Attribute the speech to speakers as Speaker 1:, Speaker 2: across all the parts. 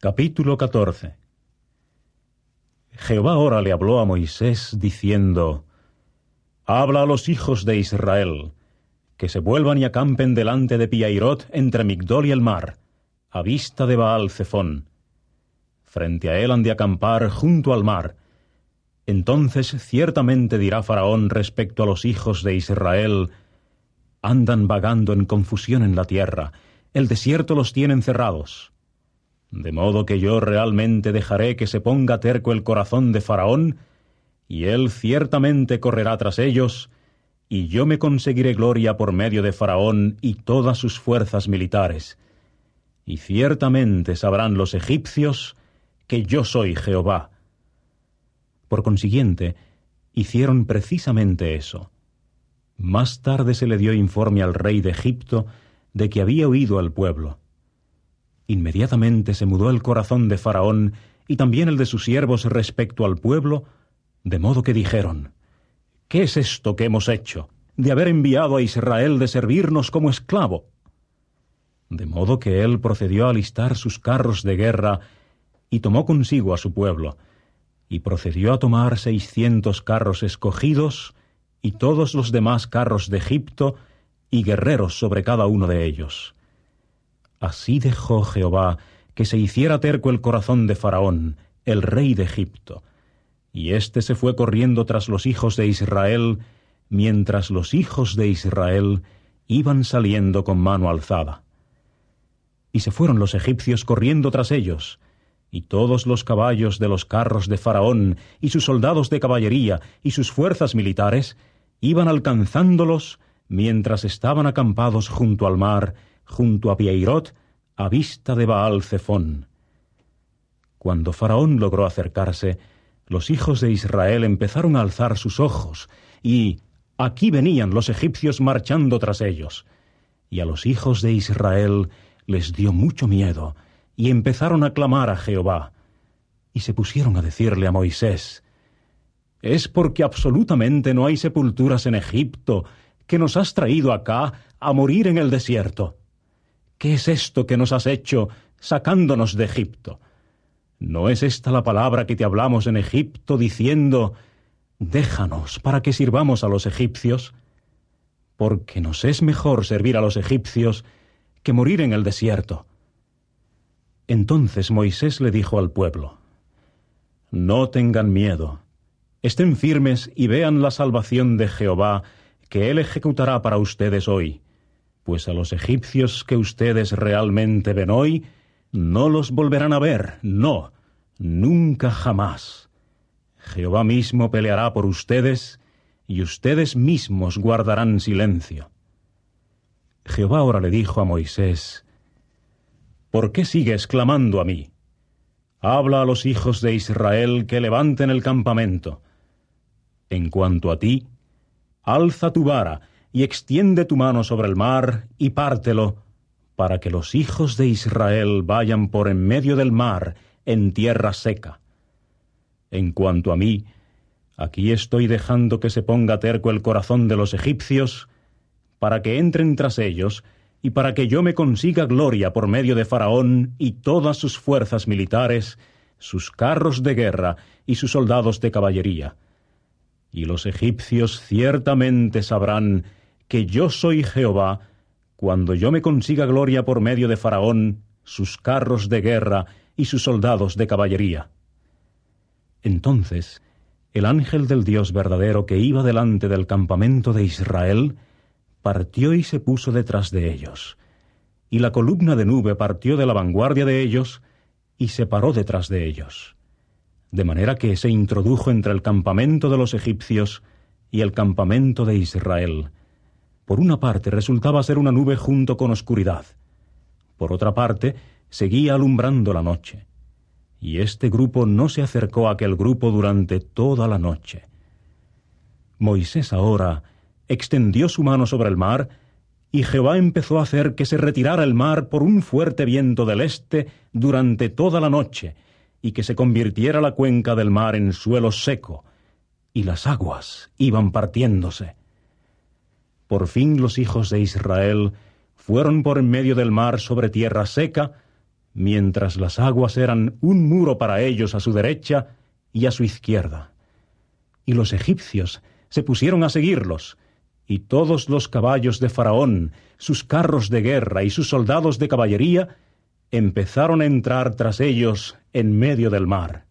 Speaker 1: Capítulo 14. Jehová ahora le habló a Moisés, diciendo: Habla a los hijos de Israel, que se vuelvan y acampen delante de Pi-hahirot, entre Migdol y el mar, a vista de Baal-Zephón. Frente a él han de acampar junto al mar. Entonces ciertamente dirá Faraón respecto a los hijos de Israel: Andan vagando en confusión en la tierra, el desierto los tiene encerrados. De modo que yo realmente dejaré que se ponga terco el corazón de Faraón, y él ciertamente correrá tras ellos, y yo me conseguiré gloria por medio de Faraón y todas sus fuerzas militares. Y ciertamente sabrán los egipcios que yo soy Jehová. Por consiguiente, hicieron precisamente eso. Más tarde se le dio informe al rey de Egipto de que había huido al pueblo. Inmediatamente se mudó el corazón de Faraón y también el de sus siervos respecto al pueblo, de modo que dijeron: ¿Qué es esto que hemos hecho, de haber enviado a Israel de servirnos como esclavo? De modo que él procedió a alistar sus carros de guerra y tomó consigo a su pueblo, y procedió a tomar 600 carros escogidos y todos los demás carros de Egipto y guerreros sobre cada uno de ellos. Así dejó Jehová que se hiciera terco el corazón de Faraón, el rey de Egipto, y éste se fue corriendo tras los hijos de Israel, mientras los hijos de Israel iban saliendo con mano alzada. Y se fueron los egipcios corriendo tras ellos, y todos los caballos de los carros de Faraón, y sus soldados de caballería, y sus fuerzas militares, iban alcanzándolos mientras estaban acampados junto al mar, junto a Pi-hahirot, a vista de Baal-Zephón. Cuando Faraón logró acercarse, los hijos de Israel empezaron a alzar sus ojos, y aquí venían los egipcios marchando tras ellos. Y a los hijos de Israel les dio mucho miedo, y empezaron a clamar a Jehová. Y se pusieron a decirle a Moisés: ¿Es porque absolutamente no hay sepulturas en Egipto que nos has traído acá a morir en el desierto? ¿Qué es esto que nos has hecho sacándonos de Egipto? ¿No es esta la palabra que te hablamos en Egipto, diciendo: déjanos para que sirvamos a los egipcios? Porque nos es mejor servir a los egipcios que morir en el desierto. Entonces Moisés le dijo al pueblo: no tengan miedo, estén firmes y vean la salvación de Jehová, que él ejecutará para ustedes hoy. Pues a los egipcios que ustedes realmente ven hoy, no los volverán a ver, no, nunca jamás. Jehová mismo peleará por ustedes, y ustedes mismos guardarán silencio. Jehová ahora le dijo a Moisés: ¿por qué sigues clamando a mí? Habla a los hijos de Israel que levanten el campamento. En cuanto a ti, alza tu vara y extiende tu mano sobre el mar y pártelo, para que los hijos de Israel vayan por en medio del mar en tierra seca. En cuanto a mí, aquí estoy dejando que se ponga terco el corazón de los egipcios, para que entren tras ellos, y para que yo me consiga gloria por medio de Faraón y todas sus fuerzas militares, sus carros de guerra y sus soldados de caballería. Y los egipcios ciertamente sabrán que yo soy Jehová, cuando yo me consiga gloria por medio de Faraón, sus carros de guerra y sus soldados de caballería. Entonces, el ángel del Dios verdadero que iba delante del campamento de Israel partió y se puso detrás de ellos, y la columna de nube partió de la vanguardia de ellos y se paró detrás de ellos, de manera que se introdujo entre el campamento de los egipcios y el campamento de Israel. Por una parte resultaba ser una nube junto con oscuridad, por otra parte seguía alumbrando la noche, y este grupo no se acercó a aquel grupo durante toda la noche. Moisés ahora extendió su mano sobre el mar, y Jehová empezó a hacer que se retirara el mar por un fuerte viento del este durante toda la noche, y que se convirtiera la cuenca del mar en suelo seco, y las aguas iban partiéndose. Por fin los hijos de Israel fueron por en medio del mar sobre tierra seca, mientras las aguas eran un muro para ellos a su derecha y a su izquierda. Y los egipcios se pusieron a seguirlos, y todos los caballos de Faraón, sus carros de guerra y sus soldados de caballería empezaron a entrar tras ellos en medio del mar.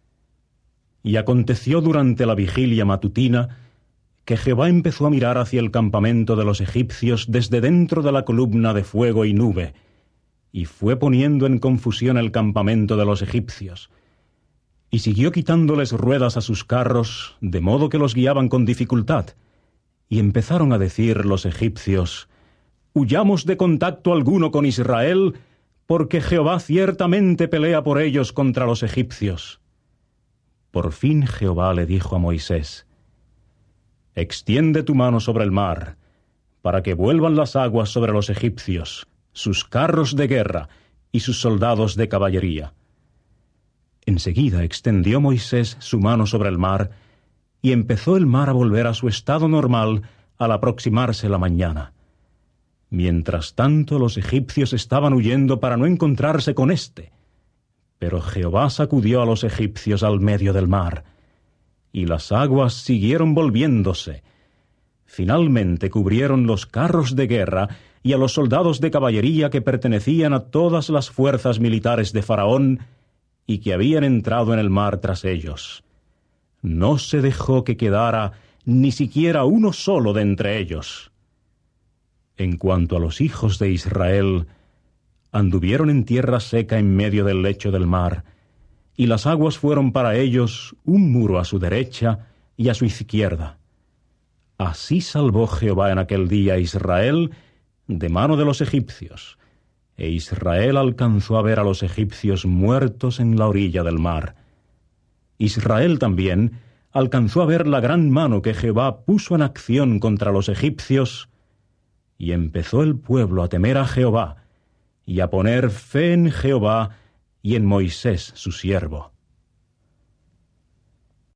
Speaker 1: Y aconteció durante la vigilia matutina que Jehová empezó a mirar hacia el campamento de los egipcios desde dentro de la columna de fuego y nube, y fue poniendo en confusión el campamento de los egipcios, y siguió quitándoles ruedas a sus carros, de modo que los guiaban con dificultad, y empezaron a decir los egipcios: «Huyamos de contacto alguno con Israel, porque Jehová ciertamente pelea por ellos contra los egipcios». Por fin Jehová le dijo a Moisés: «Extiende tu mano sobre el mar, para que vuelvan las aguas sobre los egipcios, sus carros de guerra y sus soldados de caballería». Enseguida extendió Moisés su mano sobre el mar, y empezó el mar a volver a su estado normal al aproximarse la mañana. Mientras tanto, los egipcios estaban huyendo para no encontrarse con éste. Pero Jehová sacudió a los egipcios al medio del mar, y las aguas siguieron volviéndose. Finalmente cubrieron los carros de guerra y a los soldados de caballería que pertenecían a todas las fuerzas militares de Faraón y que habían entrado en el mar tras ellos. No se dejó que quedara ni siquiera uno solo de entre ellos. En cuanto a los hijos de Israel, anduvieron en tierra seca en medio del lecho del mar, y las aguas fueron para ellos un muro a su derecha y a su izquierda. Así salvó Jehová en aquel día a Israel de mano de los egipcios, e Israel alcanzó a ver a los egipcios muertos en la orilla del mar. Israel también alcanzó a ver la gran mano que Jehová puso en acción contra los egipcios, y empezó el pueblo a temer a Jehová, y a poner fe en Jehová y en Moisés su siervo.